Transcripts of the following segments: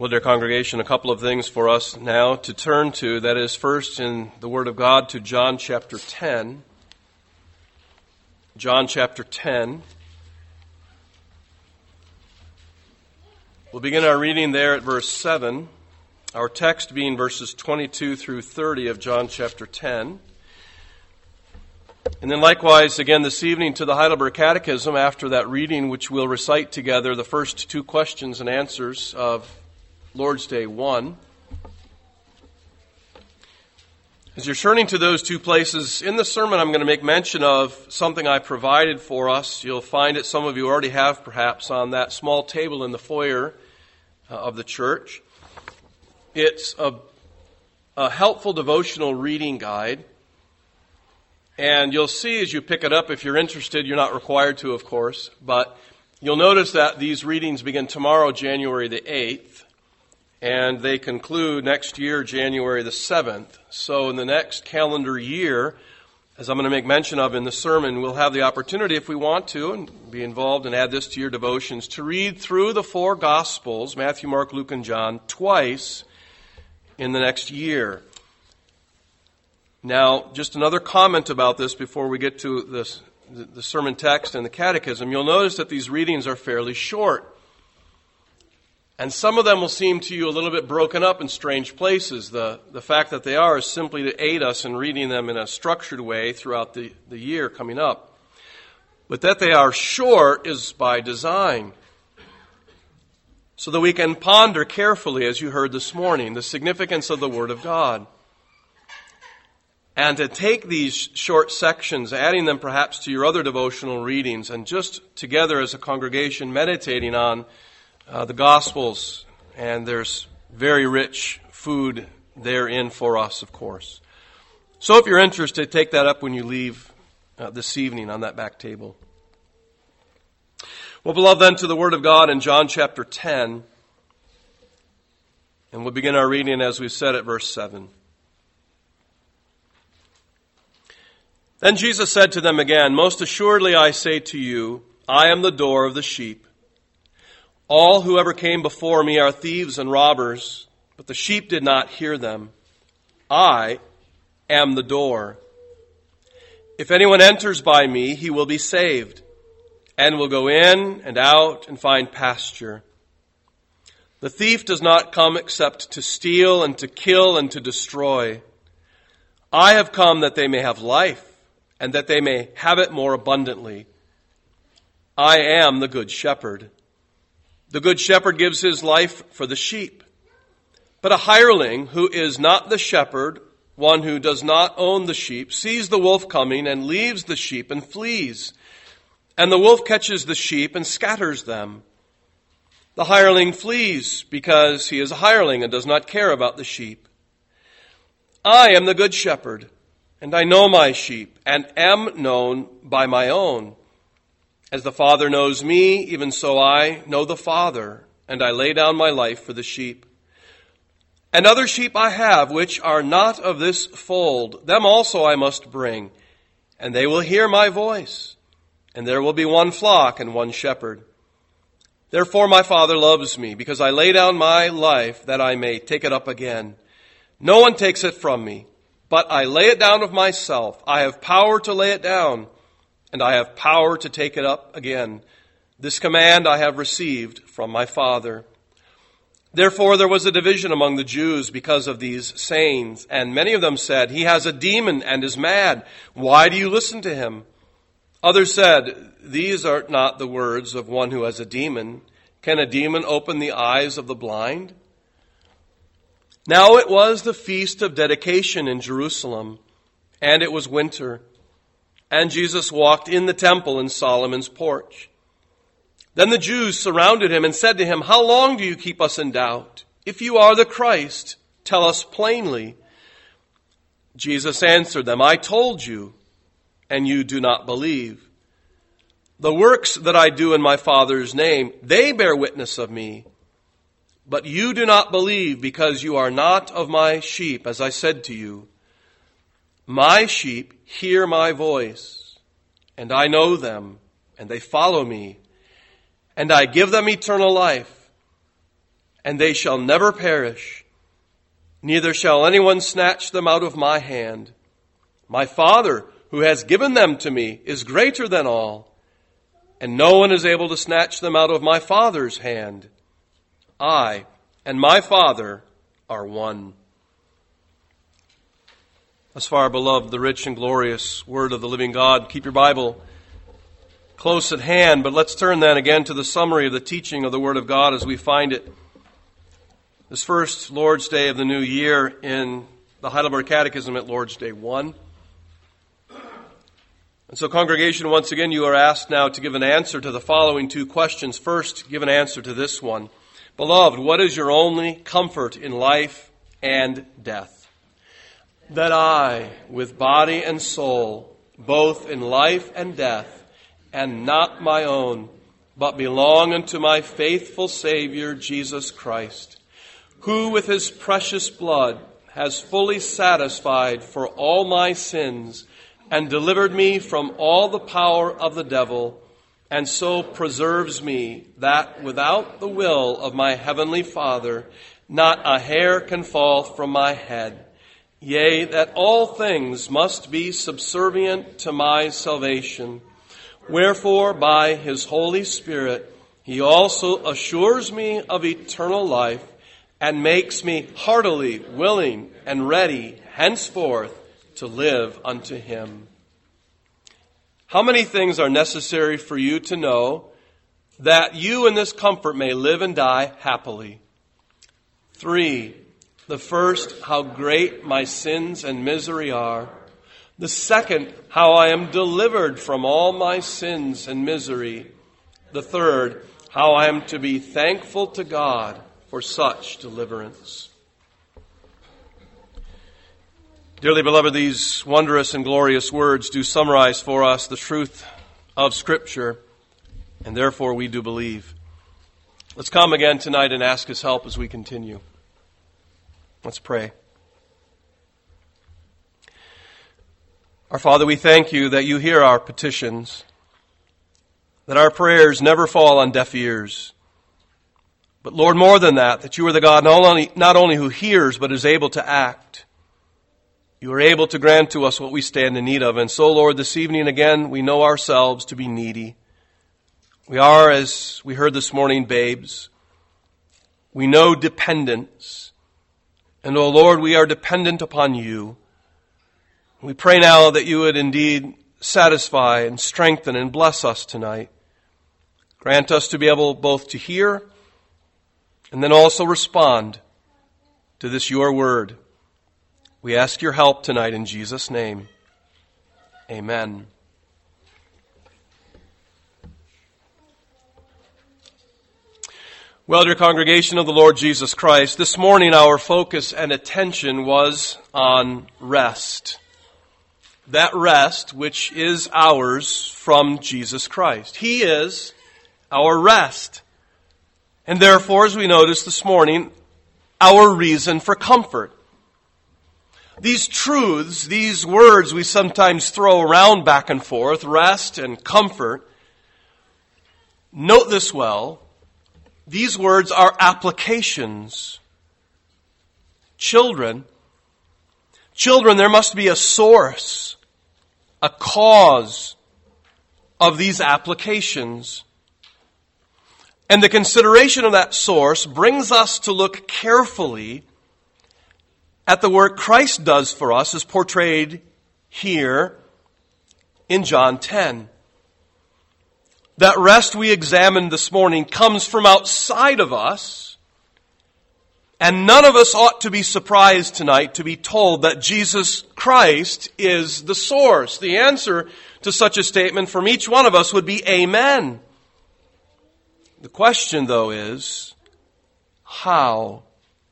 Well, dear congregation, a couple of things for us now to turn to. That is, first in the Word of God to John chapter 10. John chapter 10. We'll begin our reading there at verse 7. Our text being verses 22 through 30 of John chapter 10. And then likewise, again this evening to the Heidelberg Catechism, after that reading, which we'll recite together the first two questions and answers of Lord's Day 1. As you're turning to those two places, in the sermon I'm going to make mention of something I provided for us. You'll find it, some of you already have perhaps, on that small table in the foyer of the church. It's a helpful devotional reading guide. And you'll see as you pick it up, if you're interested, you're not required to, of course, but you'll notice that these readings begin tomorrow, January the 8th. And they conclude next year, January the 7th. So in the next calendar year, as I'm going to make mention of in the sermon, we'll have the opportunity, if we want to, and be involved and add this to your devotions, to read through the four Gospels, Matthew, Mark, Luke, and John, twice in the next year. Now, just another comment about this before we get to the sermon text and the catechism. You'll notice that these readings are fairly short. And some of them will seem to you a little bit broken up in strange places. The fact that they are is simply to aid us in reading them in a structured way throughout the year coming up. But that they are short is by design, so that we can ponder carefully, as you heard this morning, the significance of the Word of God. And to take these short sections, adding them perhaps to your other devotional readings, and just together as a congregation meditating on the Gospels, and there's very rich food therein for us, of course. So if you're interested, take that up when you leave this evening on that back table. Well, beloved, then to the Word of God in John chapter 10, and we'll begin our reading, as we've said, at verse 7. Then Jesus said to them again, "Most assuredly I say to you, I am the door of the sheep. All who ever came before me are thieves and robbers, but the sheep did not hear them. I am the door. If anyone enters by me, he will be saved, and will go in and out and find pasture. The thief does not come except to steal and to kill and to destroy. I have come that they may have life, and that they may have it more abundantly. I am the good shepherd. The good shepherd gives his life for the sheep. But a hireling who is not the shepherd, one who does not own the sheep, sees the wolf coming and leaves the sheep and flees. And the wolf catches the sheep and scatters them. The hireling flees because he is a hireling and does not care about the sheep. I am the good shepherd, and I know my sheep, and am known by my own. As the Father knows me, even so I know the Father, and I lay down my life for the sheep. And other sheep I have, which are not of this fold, them also I must bring, and they will hear my voice, and there will be one flock and one shepherd. Therefore my Father loves me, because I lay down my life that I may take it up again. No one takes it from me, but I lay it down of myself. I have power to lay it down, and I have power to take it up again. This command I have received from my Father." Therefore there was a division among the Jews because of these sayings, and many of them said, "He has a demon and is mad. Why do you listen to him?" Others said, "These are not the words of one who has a demon. Can a demon open the eyes of the blind?" Now it was the feast of dedication in Jerusalem, and it was winter. And Jesus walked in the temple in Solomon's porch. Then the Jews surrounded him and said to him, "How long do you keep us in doubt? If you are the Christ, tell us plainly." Jesus answered them, "I told you, and you do not believe. The works that I do in my Father's name, they bear witness of me. But you do not believe because you are not of my sheep, as I said to you. My sheep hear my voice, and I know them, and they follow me. And I give them eternal life, and they shall never perish, neither shall anyone snatch them out of my hand. My Father, who has given them to me, is greater than all, and no one is able to snatch them out of my Father's hand. I and my Father are one." Thus far, beloved, the rich and glorious Word of the living God. Keep your Bible close at hand, but let's turn then again to the summary of the teaching of the Word of God as we find it this first Lord's Day of the new year in the Heidelberg Catechism at Lord's Day 1. And so, congregation, once again, you are asked now to give an answer to the following two questions. First, give an answer to this one. Beloved, what is your only comfort in life and death? That I, with body and soul, both in life and death, and not my own, but belong unto my faithful Savior, Jesus Christ, who with his precious blood has fully satisfied for all my sins and delivered me from all the power of the devil, and so preserves me that without the will of my heavenly Father, not a hair can fall from my head. Yea, that all things must be subservient to my salvation. Wherefore, by his Holy Spirit, he also assures me of eternal life and makes me heartily willing and ready henceforth to live unto him. How many things are necessary for you to know that you in this comfort may live and die happily? 3. The first, how great my sins and misery are. The second, how I am delivered from all my sins and misery. The third, how I am to be thankful to God for such deliverance. Dearly beloved, these wondrous and glorious words do summarize for us the truth of Scripture, and therefore we do believe. Let's come again tonight and ask his help as we continue. Let's pray. Our Father, we thank you that you hear our petitions, that our prayers never fall on deaf ears. But Lord, more than that you are the God not only who hears, but is able to act. You are able to grant to us what we stand in need of. And so, Lord, this evening again, we know ourselves to be needy. We are, as we heard this morning, babes. We know dependence. And, O Lord, we are dependent upon you. We pray now that you would indeed satisfy and strengthen and bless us tonight. Grant us to be able both to hear and then also respond to this your word. We ask your help tonight in Jesus' name. Amen. Well, dear congregation of the Lord Jesus Christ, this morning our focus and attention was on rest. That rest which is ours from Jesus Christ. He is our rest. And therefore, as we noticed this morning, our reason for comfort. These truths, these words we sometimes throw around back and forth, rest and comfort, note this well, these words are applications. Children, there must be a source, a cause of these applications. And the consideration of that source brings us to look carefully at the work Christ does for us as portrayed here in John 10. That rest we examined this morning comes from outside of us, and none of us ought to be surprised tonight to be told that Jesus Christ is the source. The answer to such a statement from each one of us would be amen. The question, though, is how?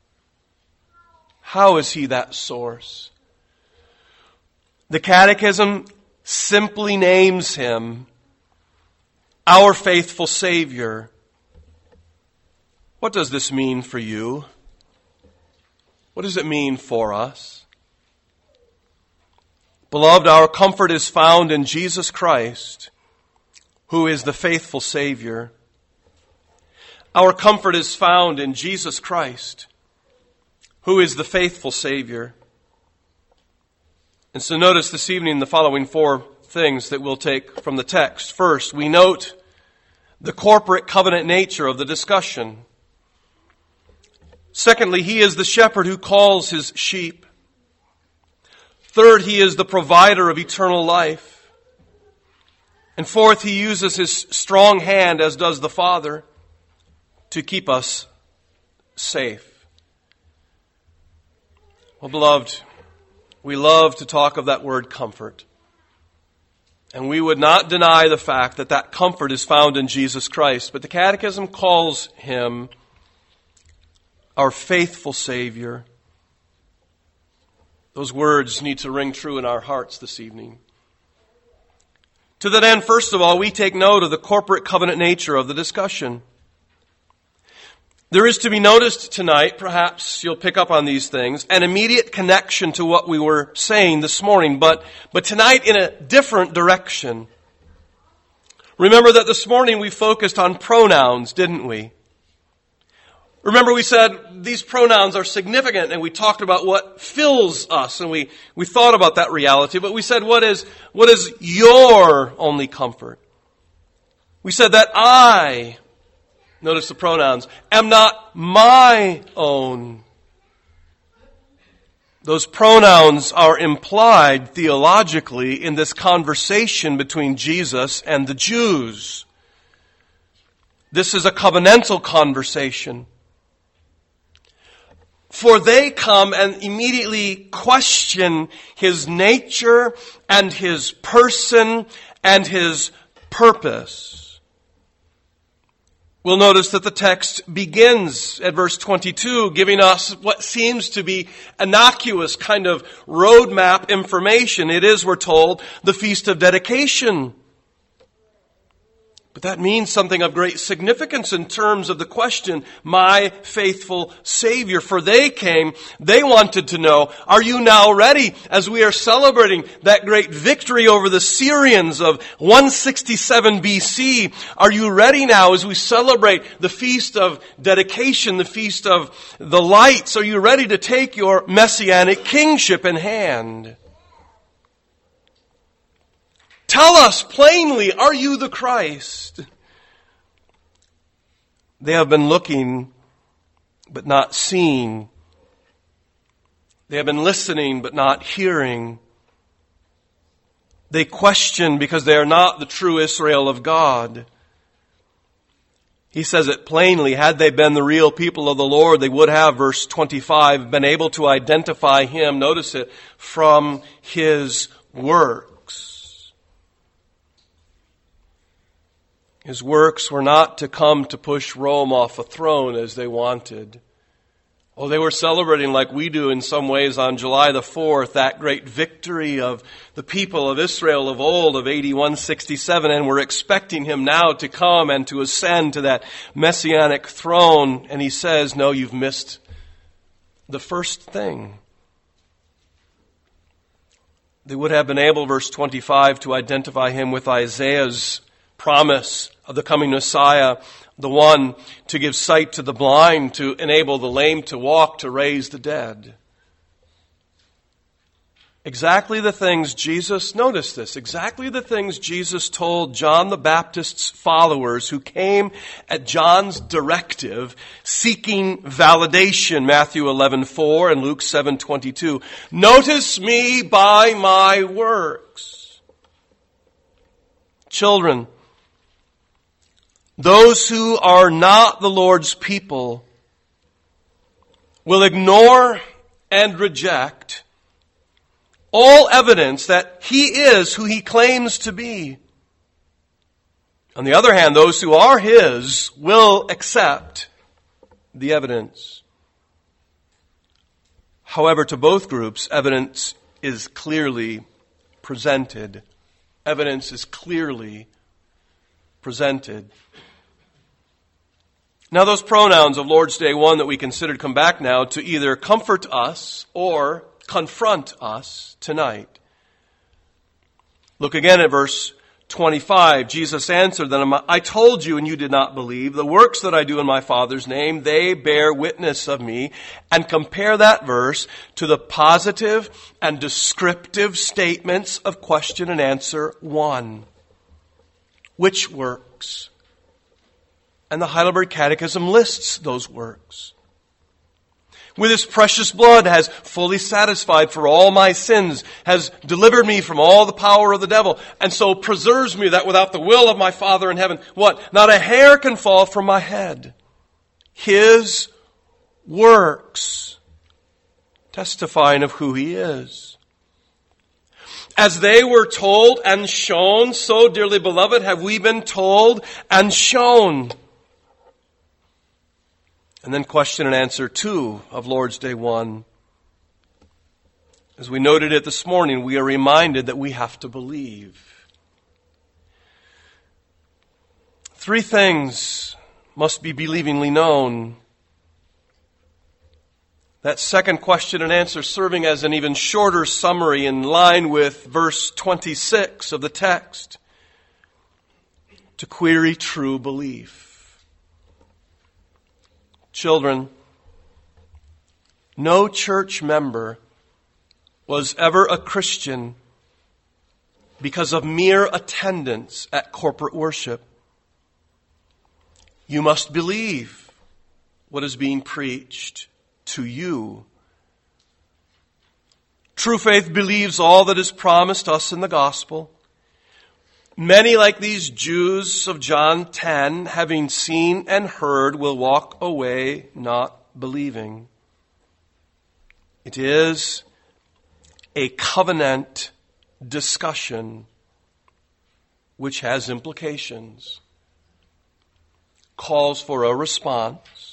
How is he that source? The Catechism simply names him our faithful Savior. What does this mean for you? What does it mean for us? Beloved, our comfort is found in Jesus Christ, who is the faithful Savior. Our comfort is found in Jesus Christ, who is the faithful Savior. And so notice this evening the following four things that we'll take from the text. First, we note the corporate covenant nature of the discussion. Secondly, he is the shepherd who calls his sheep. Third, he is the provider of eternal life. And fourth, he uses his strong hand, as does the Father, to keep us safe. Well, beloved, we love to talk of that word comfort. And we would not deny the fact that that comfort is found in Jesus Christ. But the Catechism calls him our faithful Savior. Those words need to ring true in our hearts this evening. To that end, first of all, we take note of the corporate covenant nature of the discussion. There is to be noticed tonight, perhaps you'll pick up on these things, an immediate connection to what we were saying this morning, but tonight in a different direction. Remember that this morning we focused on pronouns, didn't we? Remember we said these pronouns are significant, and we talked about what fills us, and we thought about that reality, but we said what is your only comfort? We said that I, notice the pronouns, am not my own. Those pronouns are implied theologically in this conversation between Jesus and the Jews. This is a covenantal conversation. For they come and immediately question his nature and his person and his purpose. We'll notice that the text begins at verse 22, giving us what seems to be innocuous kind of roadmap information. It is, we're told, the Feast of Dedication. But that means something of great significance in terms of the question, my faithful Savior. For they wanted to know, are you now ready as we are celebrating that great victory over the Syrians of 167 BC? Are you ready now as we celebrate the Feast of Dedication, the Feast of the Lights? Are you ready to take your messianic kingship in hand? Tell us plainly, are you the Christ? They have been looking, but not seeing. They have been listening, but not hearing. They question because they are not the true Israel of God. He says it plainly. Had they been the real people of the Lord, they would have, verse 25, been able to identify him, notice it, from his works. His works were not to come to push Rome off a throne as they wanted. Oh, they were celebrating like we do in some ways on July the 4th, that great victory of the people of Israel of old of AD 167, and we're expecting him now to come and to ascend to that messianic throne. And he says, no, you've missed the first thing. They would have been able, verse 25, to identify him with Isaiah's promise of the coming Messiah, the one to give sight to the blind, to enable the lame to walk, to raise the dead. Exactly the things Jesus, notice this, exactly the things Jesus told John the Baptist's followers who came at John's directive seeking validation, Matthew 11:4 and Luke 7:22. Notice me by my works. Children, those who are not the Lord's people will ignore and reject all evidence that he is who he claims to be. On the other hand, those who are his will accept the evidence. However, to both groups, evidence is clearly presented. Evidence is clearly presented. Now those pronouns of Lord's Day 1 that we considered come back now to either comfort us or confront us tonight. Look again at verse 25, Jesus answered them, I told you and you did not believe. The works that I do in my Father's name, they bear witness of me. And compare that verse to the positive and descriptive statements of question and answer 1. Which works? And the Heidelberg Catechism lists those works. With his precious blood has fully satisfied for all my sins, has delivered me from all the power of the devil, and so preserves me that without the will of my Father in heaven, what? Not a hair can fall from my head. His works, testifying of who he is. As they were told and shown, so, dearly beloved, have we been told and shown. And then question and answer 2 of Lord's Day 1. As we noted it this morning, we are reminded that we have to believe. 3 things must be believingly known. That second question and answer serving as an even shorter summary in line with verse 26 of the text. To query true belief. Children, no church member was ever a Christian because of mere attendance at corporate worship. You must believe what is being preached to you. True faith believes all that is promised us in the gospel. Many, like these Jews of John 10, having seen and heard, will walk away not believing. It is a covenant discussion which has implications, calls for a response.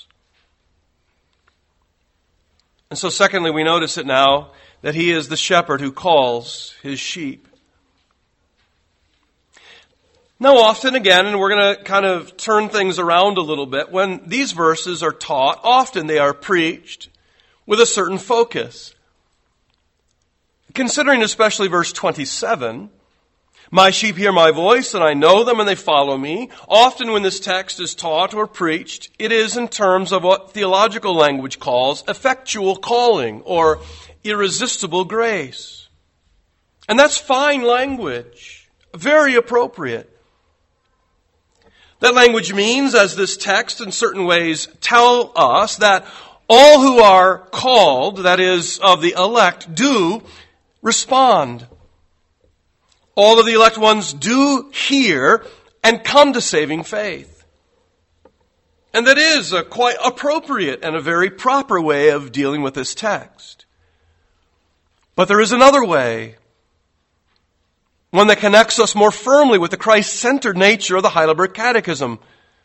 And so secondly, we notice it now that he is the shepherd who calls his sheep. Now often again, and we're going to kind of turn things around a little bit, when these verses are taught, often they are preached with a certain focus. Considering especially verse 27, my sheep hear my voice and I know them and they follow me. Often when this text is taught or preached, it is in terms of what theological language calls effectual calling or irresistible grace. And that's fine language, very appropriate. That language means, as this text in certain ways tell us, that all who are called, that is, of the elect, do respond. All of the elect ones do hear and come to saving faith. And that is a quite appropriate and a very proper way of dealing with this text. But there is another way, one that connects us more firmly with the Christ-centered nature of the Heidelberg Catechism.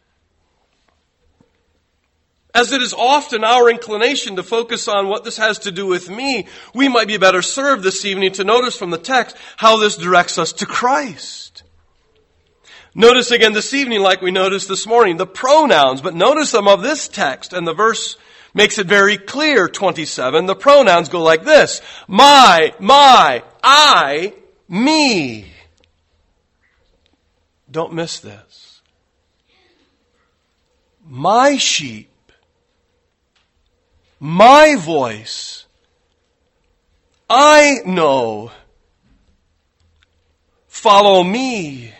As it is often our inclination to focus on what this has to do with me, we might be better served this evening to notice from the text how this directs us to Christ. Notice again this evening, like we noticed this morning, the pronouns, but notice them of this text, and the verse makes it very clear, 27. The pronouns go like this: my, I, me. Don't miss this. My sheep, my voice, I know, follow me.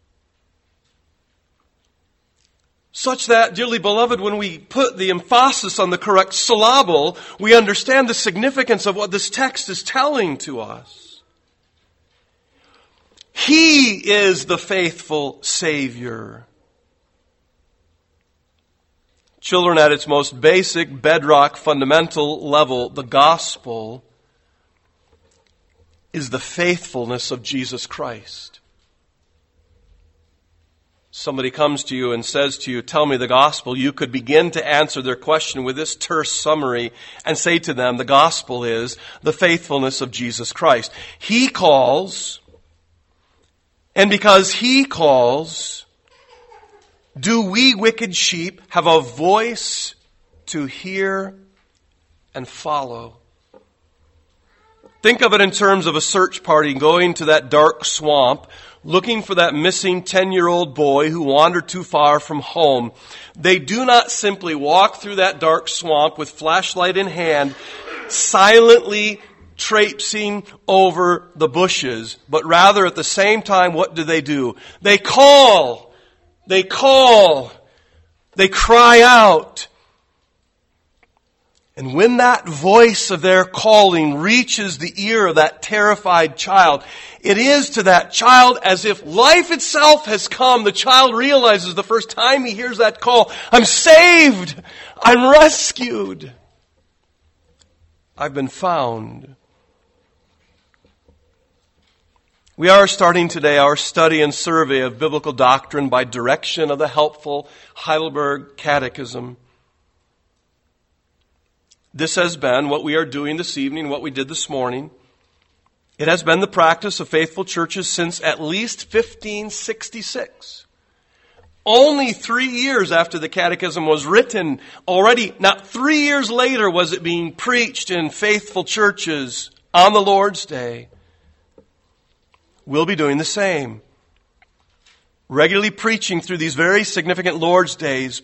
Such that, dearly beloved, when we put the emphasis on the correct syllable, we understand the significance of what this text is telling to us. He is the faithful Savior. Children, at its most basic, bedrock, fundamental level, the gospel is the faithfulness of Jesus Christ. Somebody comes to you and says to you, tell me the gospel. You could begin to answer their question with this terse summary and say to them, the gospel is the faithfulness of Jesus Christ. He calls, and because He calls, do we wicked sheep have a voice to hear and follow? Think of it in terms of a search party going to that dark swamp, looking for that missing 10-year-old boy who wandered too far from home. They do not simply walk through that dark swamp with flashlight in hand, silently traipsing over the bushes, but rather at the same time, what do? They call. They cry out. And when that voice of their calling reaches the ear of that terrified child, it is to that child as if life itself has come. The child realizes the first time he hears that call, I'm saved. I'm rescued. I've been found. We are starting today our study and survey of biblical doctrine by direction of the helpful Heidelberg Catechism. This has been what we are doing this evening, what we did this morning. It has been the practice of faithful churches since at least 1566. Only 3 years after the Catechism was written, already, not 3 years later, was it being preached in faithful churches on the Lord's Day. We'll be doing the same. Regularly preaching through these very significant Lord's Days.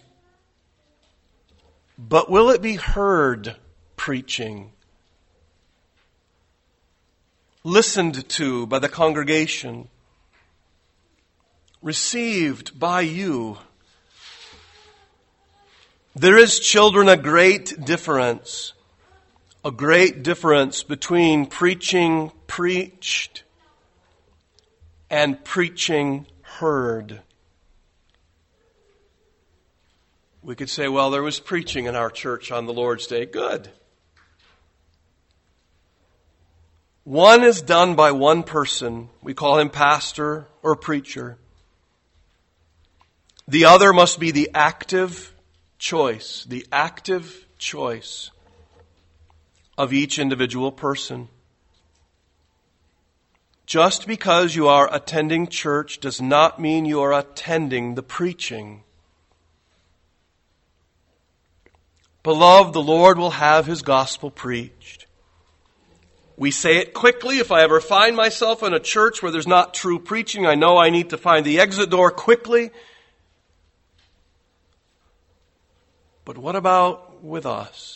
But will it be heard preaching? Listened to by the congregation? Received by you? There is, children, a great difference between preaching preached and preaching heard. We could say, well, there was preaching in our church on the Lord's Day. Good. One is done by one person. We call him pastor or preacher. The other must be the active choice of each individual person. Just because you are attending church does not mean you are attending the preaching. Beloved, the Lord will have His gospel preached. We say it quickly. If I ever find myself in a church where there's not true preaching, I know I need to find the exit door quickly. But what about with us?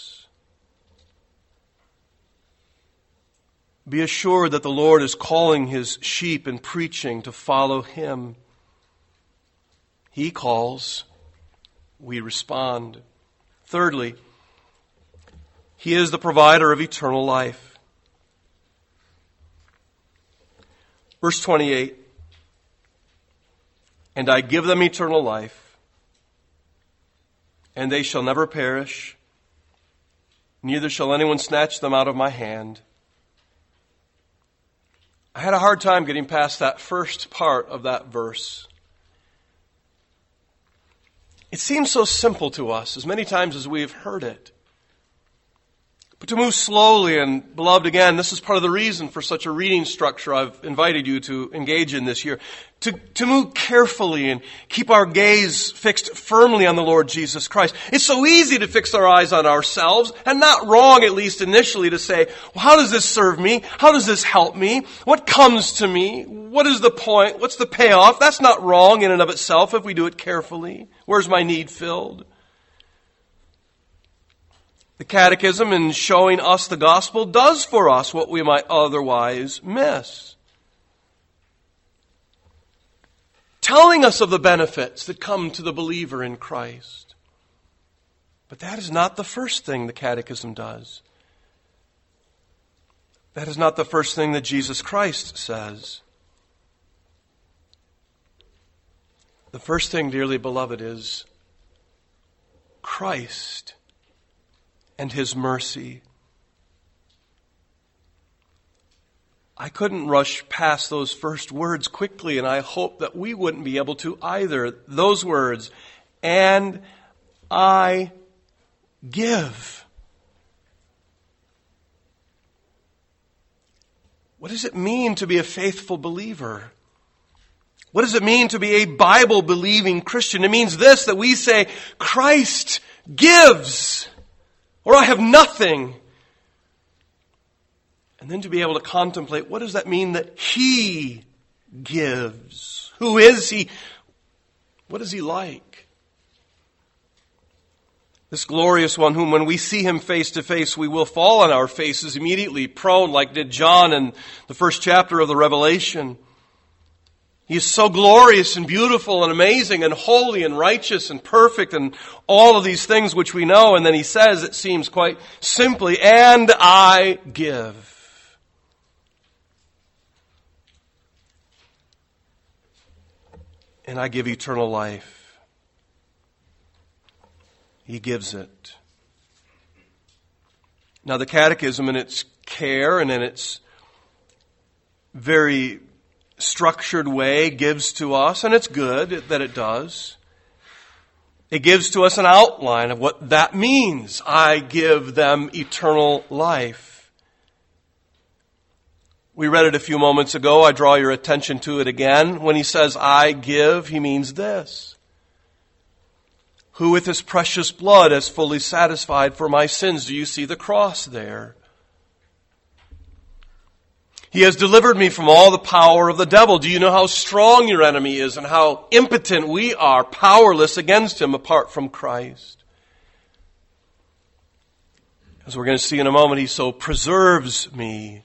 Be assured that the Lord is calling His sheep in preaching to follow Him. He calls, we respond. Thirdly, He is the provider of eternal life. Verse 28, and I give them eternal life, and they shall never perish, neither shall anyone snatch them out of my hand. I had a hard time getting past that first part of that verse. It seems so simple to us, as many times as we have heard it. But to move slowly, and beloved, again, this is part of the reason for such a reading structure I've invited you to engage in this year. To move carefully and keep our gaze fixed firmly on the Lord Jesus Christ. It's so easy to fix our eyes on ourselves, and not wrong, at least initially, to say, well, how does this serve me? How does this help me? What comes to me? What is the point? What's the payoff? That's not wrong in and of itself if we do it carefully. Where's my need filled? The Catechism, in showing us the gospel, does for us what we might otherwise miss. Telling us of the benefits that come to the believer in Christ. But that is not the first thing the Catechism does. That is not the first thing that Jesus Christ says. The first thing, dearly beloved, is Christ and His mercy. I couldn't rush past those first words quickly, and I hope that we wouldn't be able to either. Those words, and I give. What does it mean to be a faithful believer? What does it mean to be a Bible-believing Christian? It means this, that we say, Christ gives, or I have nothing. And then to be able to contemplate, what does that mean that He gives? Who is He? What is He like? This glorious one whom when we see Him face to face, we will fall on our faces immediately, prone like did John in the first chapter of the Revelation. He is so glorious and beautiful and amazing and holy and righteous and perfect and all of these things which we know. And then He says, it seems quite simply, and I give. And I give eternal life. He gives it. Now the Catechism in its care and in its very structured way gives to us, and it's good that it does, it gives to us an outline of what that means. I give them eternal life. We read it a few moments ago. I draw your attention to it again. When he says, I give, he means this. Who with his precious blood has fully satisfied for my sins. Do you see the cross there? He has delivered me from all the power of the devil. Do you know how strong your enemy is and how impotent we are, powerless against him apart from Christ? As we're going to see in a moment, he so preserves me.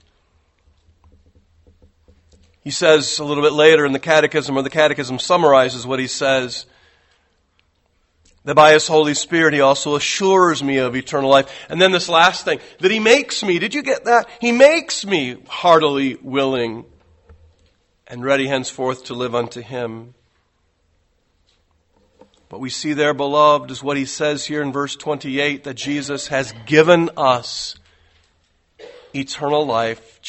He says a little bit later in the Catechism, or the Catechism summarizes what he says, that by his Holy Spirit he also assures me of eternal life. And then this last thing, that he makes me, did you get that? He makes me heartily willing and ready henceforth to live unto him. What we see there, beloved, is what he says here in verse 28, that Jesus has given us eternal life.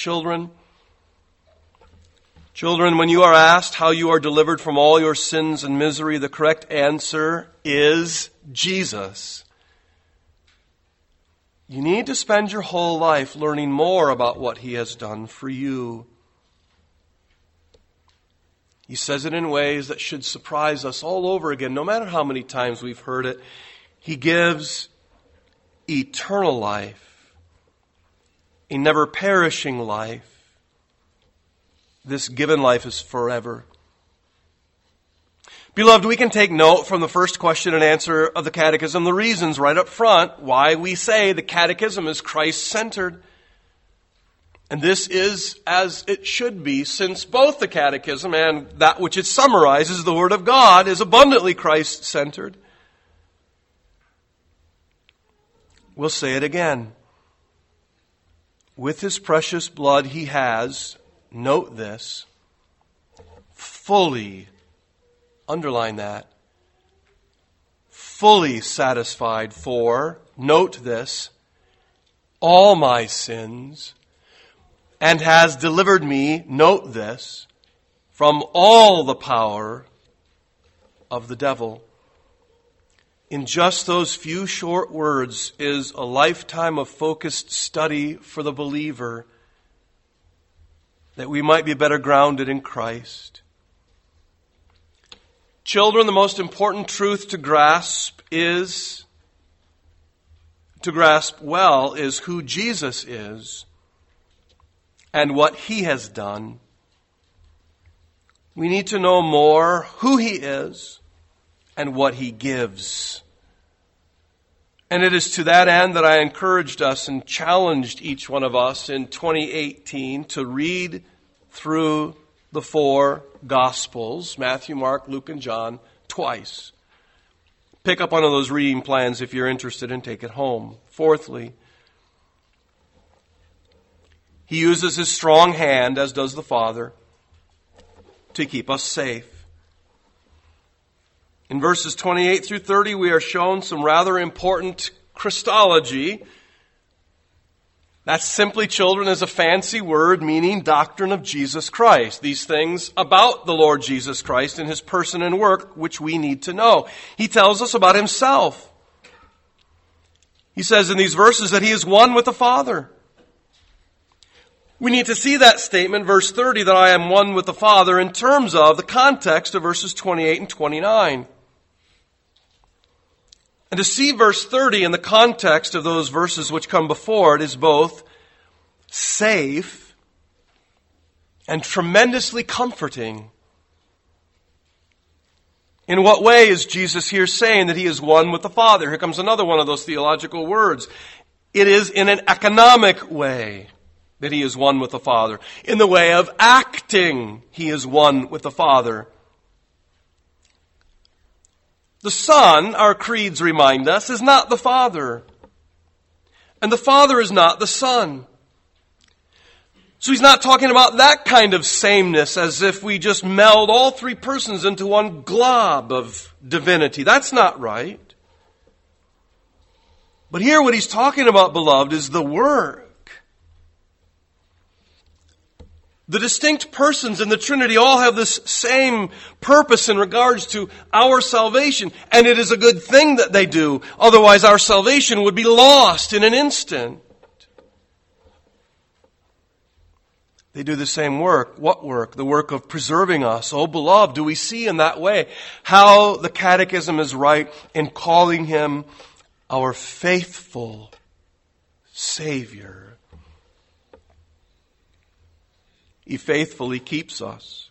Children, when you are asked how you are delivered from all your sins and misery, the correct answer is Jesus. You need to spend your whole life learning more about what he has done for you. He says it in ways that should surprise us all over again, no matter how many times we've heard it. He gives eternal life, a never perishing life. This given life is forever. Beloved, we can take note from the first question and answer of the Catechism, the reasons right up front why we say the Catechism is Christ-centered. And this is as it should be, since both the Catechism and that which it summarizes, the Word of God, is abundantly Christ-centered. We'll say it again. With his precious blood he has, note this, fully, underline that, fully satisfied for, note this, all my sins, and has delivered me, note this, from all the power of the devil. In just those few short words is a lifetime of focused study for the believer, that we might be better grounded in Christ. Children, the most important truth to grasp well is who Jesus is and what he has done. We need to know more who he is and what he gives. And it is to that end that I encouraged us and challenged each one of us in 2018 to read through the four Gospels, Matthew, Mark, Luke, and John, twice. Pick up one of those reading plans if you're interested and take it home. Fourthly, he uses his strong hand, as does the Father, to keep us safe. In verses 28 through 30, we are shown some rather important Christology. That simply, children, is a fancy word meaning doctrine of Jesus Christ. These things about the Lord Jesus Christ and his person and work, which we need to know. He tells us about himself. He says in these verses that he is one with the Father. We need to see that statement, verse 30, that I am one with the Father, in terms of the context of verses 28 and 29. And to see verse 30 in the context of those verses which come before it is both safe, and tremendously comforting. In what way is Jesus here saying that he is one with the Father? Here comes another one of those theological words. It is in an economic way that he is one with the Father. In the way of acting, he is one with the Father. The Son, our creeds remind us, is not the Father. And the Father is not the Son. So he's not talking about that kind of sameness as if we just meld all three persons into one glob of divinity. That's not right. But here what he's talking about, beloved, is the work. The distinct persons in the Trinity all have this same purpose in regards to our salvation. And it is a good thing that they do. Otherwise our salvation would be lost in an instant. They do the same work. What work? The work of preserving us. Oh, beloved, do we see in that way how the Catechism is right in calling him our faithful Savior? He faithfully keeps us.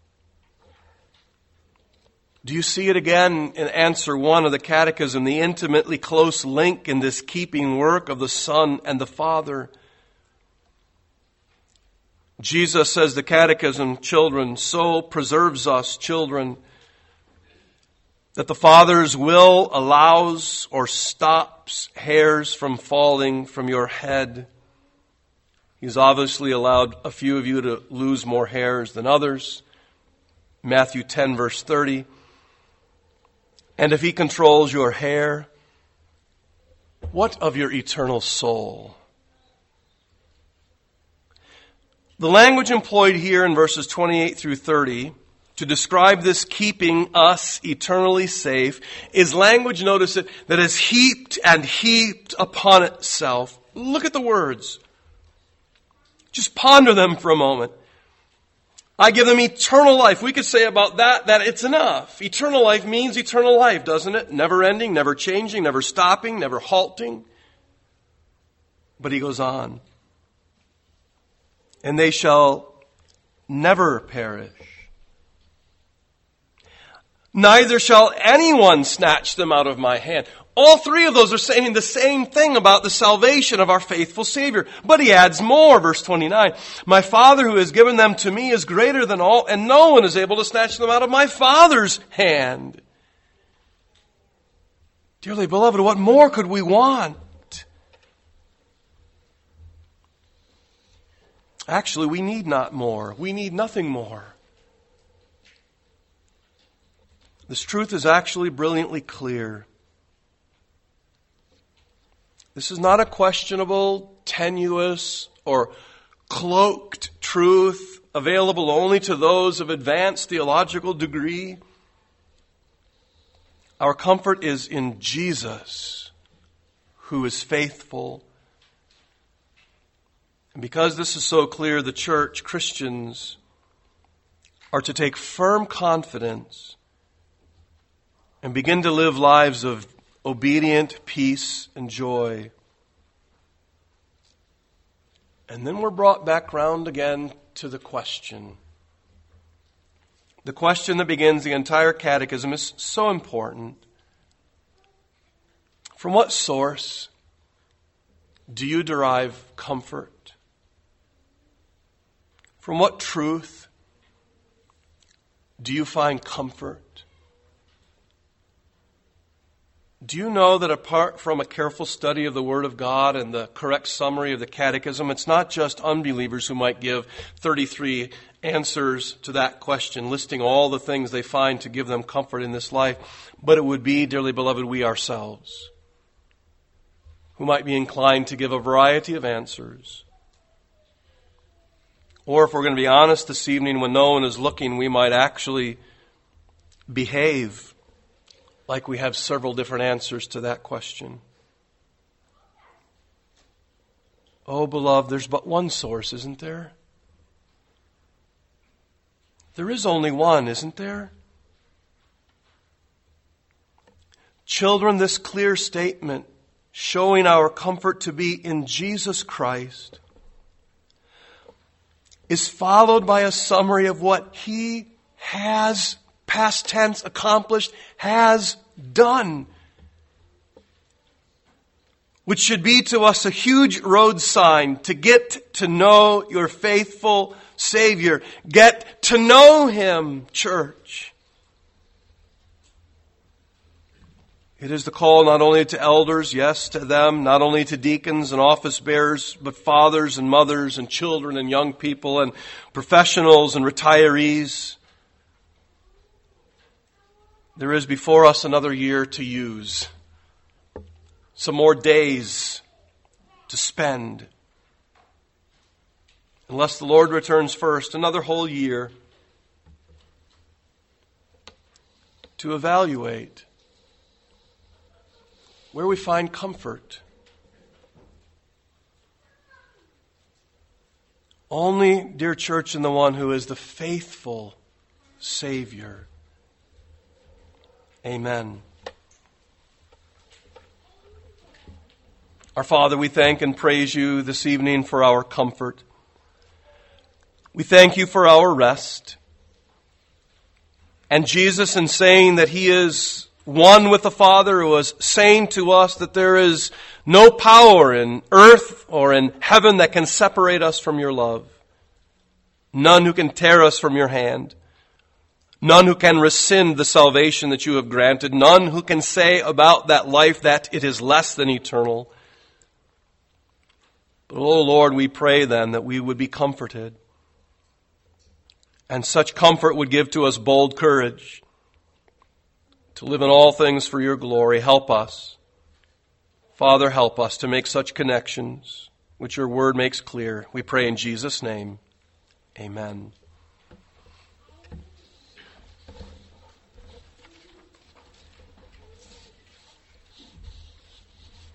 Do you see it again in answer 1 of the Catechism, the intimately close link in this keeping work of the Son and the Father? Jesus says, the Catechism, children, so preserves us, children, that the Father's will allows or stops hairs from falling from your head. He's obviously allowed a few of you to lose more hairs than others. Matthew 10, verse 30. And if he controls your hair, what of your eternal soul? The language employed here in verses 28 through 30 to describe this keeping us eternally safe is language, notice it, that is heaped and heaped upon itself. Look at the words. Just ponder them for a moment. I give them eternal life. We could say about that it's enough. Eternal life means eternal life, doesn't it? Never ending, never changing, never stopping, never halting. But he goes on. And they shall never perish. Neither shall anyone snatch them out of my hand. All three of those are saying the same thing about the salvation of our faithful Savior. But he adds more, verse 29. My Father who has given them to me is greater than all, and no one is able to snatch them out of my Father's hand. Dearly beloved, what more could we want? Actually, we need not more. We need nothing more. This truth is actually brilliantly clear. This is not a questionable, tenuous, or cloaked truth available only to those of advanced theological degree. Our comfort is in Jesus, who is faithful. And because this is so clear, the church, Christians, are to take firm confidence and begin to live lives of obedient peace and joy. And then we're brought back round again to the question. The question that begins the entire catechism is so important. From what source do you derive comfort? From what truth do you find comfort? Do you know that apart from a careful study of the Word of God and the correct summary of the Catechism, it's not just unbelievers who might give 33 answers to that question, listing all the things they find to give them comfort in this life, but it would be, dearly beloved, we ourselves, who might be inclined to give a variety of answers. Or if we're going to be honest this evening, when no one is looking, we might actually behave like we have several different answers to that question. Oh, beloved, there's but one source, isn't there? There is only one, isn't there? Children, this clear statement showing our comfort to be in Jesus Christ is followed by a summary of what He has, past tense, accomplished, has done. Which should be to us a huge road sign to get to know your faithful Savior. Get to know Him, church. It is the call not only to elders, yes, to them, not only to deacons and office bearers, but fathers and mothers and children and young people and professionals and retirees. There is before us another year to use. Some more days to spend. Unless the Lord returns first, another whole year to evaluate where we find comfort. Only, dear church, in the one who is the faithful Savior. Amen. Our Father, we thank and praise You this evening for our comfort. We thank You for our rest. And Jesus, in saying that He is one with the Father, who was saying to us that there is no power in earth or in heaven that can separate us from Your love. None who can tear us from Your hand. None who can rescind the salvation that You have granted. None who can say about that life that it is less than eternal. But, oh Lord, we pray then that we would be comforted. And such comfort would give to us bold courage to live in all things for Your glory. Help us. Father, help us to make such connections which Your word makes clear. We pray in Jesus' name. Amen.